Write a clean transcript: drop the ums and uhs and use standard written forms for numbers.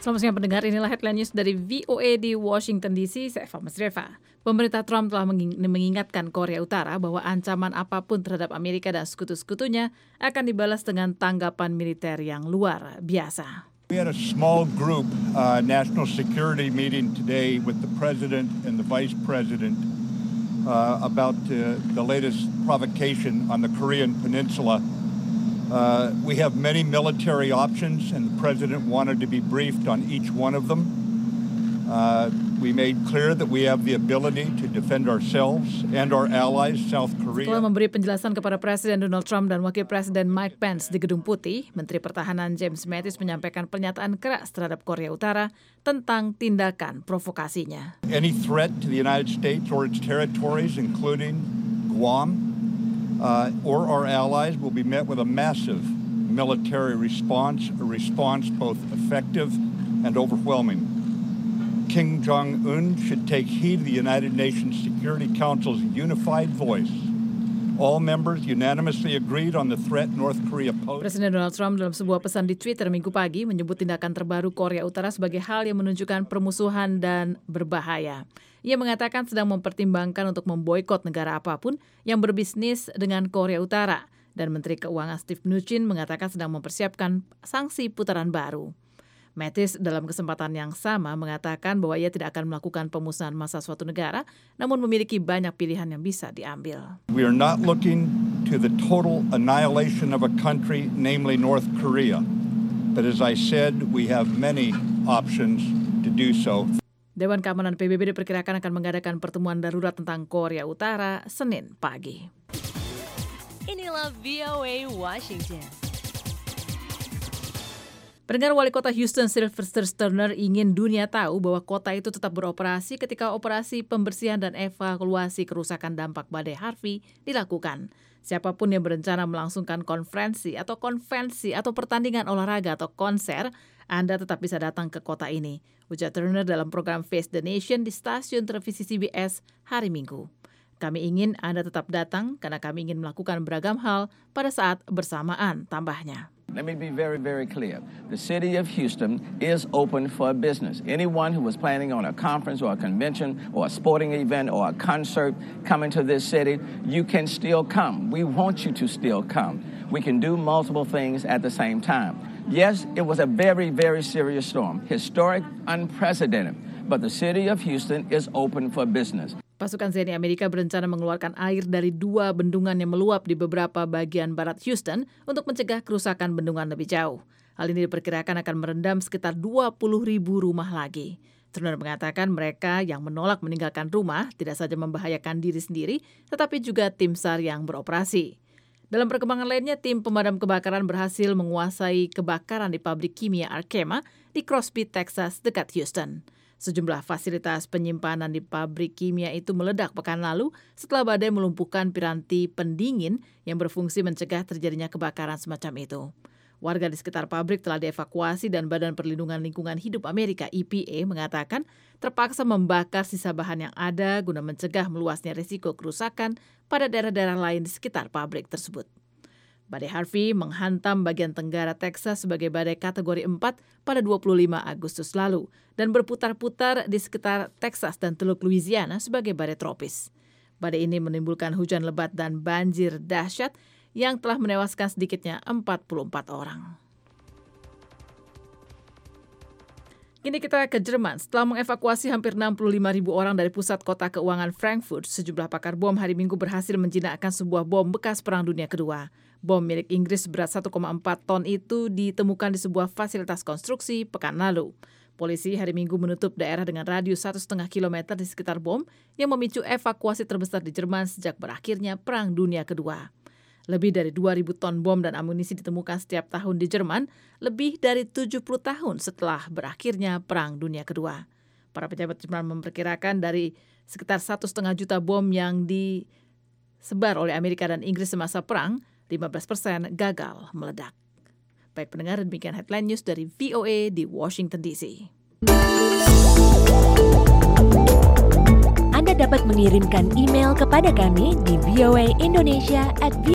Selamat siang pendengar, inilah headline news dari VOA di Washington DC, saya Eva Masreva. Pemerintah Trump telah mengingatkan Korea Utara bahwa ancaman apapun terhadap Amerika dan sekutu-sekutunya akan dibalas dengan tanggapan militer yang luar biasa. We had a small group national security meeting today with the President and the Vice President about the latest provocation on the Korean Peninsula. We have many military options, and the President wanted to be briefed on each one of them. We made clear that we have the ability to defend ourselves and our allies, South Korea. Setelah memberi penjelasan kepada Presiden Donald Trump dan Wakil Presiden Mike Pence di Gedung Putih, Menteri Pertahanan James Mattis menyampaikan pernyataan keras terhadap Korea Utara tentang tindakan provokasinya. Any threat to the United States or its territories, including Guam, or our allies, will be met with a massive military response, a response both effective and overwhelming. Kim Jong-un should take heed of the United Nations Security Council's unified voice. All members unanimously agreed on the threat North Korea posed. Presiden Donald Trump dalam sebuah pesan di Twitter Minggu pagi menyebut tindakan terbaru Korea Utara sebagai hal yang menunjukkan permusuhan dan berbahaya. Ia mengatakan sedang mempertimbangkan untuk memboikot negara apapun yang berbisnis dengan Korea Utara. Dan Menteri Keuangan Steve Mnuchin mengatakan sedang mempersiapkan sanksi putaran baru. Mattis dalam kesempatan yang sama mengatakan bahwa ia tidak akan melakukan pemusnahan massa suatu negara, namun memiliki banyak pilihan yang bisa diambil. We are not looking to the total annihilation of a country, namely North Korea. But as I said, we have many options to do so. Dewan Keamanan PBB diperkirakan akan mengadakan pertemuan darurat tentang Korea Utara Senin pagi. Inilah VOA Washington. Pendengar, Wali Kota Houston Sylvester Turner ingin dunia tahu bahwa kota itu tetap beroperasi ketika operasi pembersihan dan evaluasi kerusakan dampak badai Harvey dilakukan. Siapapun yang berencana melangsungkan konferensi atau konvensi atau pertandingan olahraga atau konser, Anda tetap bisa datang ke kota ini, ujar Turner dalam program Face the Nation di stasiun televisi CBS hari Minggu. Kami ingin Anda tetap datang karena kami ingin melakukan beragam hal pada saat bersamaan, tambahnya. Let me be very, very clear. The city of Houston is open for business. Anyone who was planning on a conference or a convention or a sporting event or a concert coming to this city, you can still come. We want you to still come. We can do multiple things at the same time. Yes, it was a very, very serious storm, historic, unprecedented, but the city of Houston is open for business. Pasukan TNI Amerika berencana mengeluarkan air dari 2 bendungan yang meluap di beberapa bagian barat Houston untuk mencegah kerusakan bendungan lebih jauh. Hal ini diperkirakan akan merendam sekitar 20.000 rumah lagi. Turner mengatakan mereka yang menolak meninggalkan rumah tidak saja membahayakan diri sendiri, tetapi juga tim SAR yang beroperasi. Dalam perkembangan lainnya, tim pemadam kebakaran berhasil menguasai kebakaran di pabrik kimia Arkema di Crosby, Texas, dekat Houston. Sejumlah fasilitas penyimpanan di pabrik kimia itu meledak pekan lalu setelah badai melumpuhkan piranti pendingin yang berfungsi mencegah terjadinya kebakaran semacam itu. Warga di sekitar pabrik telah dievakuasi dan Badan Perlindungan Lingkungan Hidup Amerika EPA mengatakan terpaksa membakar sisa bahan yang ada guna mencegah meluasnya risiko kerusakan pada daerah-daerah lain di sekitar pabrik tersebut. Badai Harvey menghantam bagian tenggara Texas sebagai badai kategori 4 pada 25 Agustus lalu dan berputar-putar di sekitar Texas dan Teluk Louisiana sebagai badai tropis. Badai ini menimbulkan hujan lebat dan banjir dahsyat yang telah menewaskan sedikitnya 44 orang. Kini kita ke Jerman. Setelah mengevakuasi hampir 65.000 orang dari pusat kota keuangan Frankfurt, sejumlah pakar bom hari Minggu berhasil menjinakkan sebuah bom bekas Perang Dunia Kedua. Bom milik Inggris berat 1,4 ton itu ditemukan di sebuah fasilitas konstruksi pekan lalu. Polisi hari Minggu menutup daerah dengan radius 1,5 km di sekitar bom yang memicu evakuasi terbesar di Jerman sejak berakhirnya Perang Dunia Kedua. Lebih dari 2.000 ton bom dan amunisi ditemukan setiap tahun di Jerman, lebih dari 70 tahun setelah berakhirnya Perang Dunia Kedua. Para pejabat Jerman memperkirakan dari sekitar 1,5 juta bom yang disebar oleh Amerika dan Inggris semasa perang, 15% gagal meledak. Baik pendengar, demikian headline news dari VOA di Washington DC. Anda dapat mengirimkan email kepada kami di voaindonesia@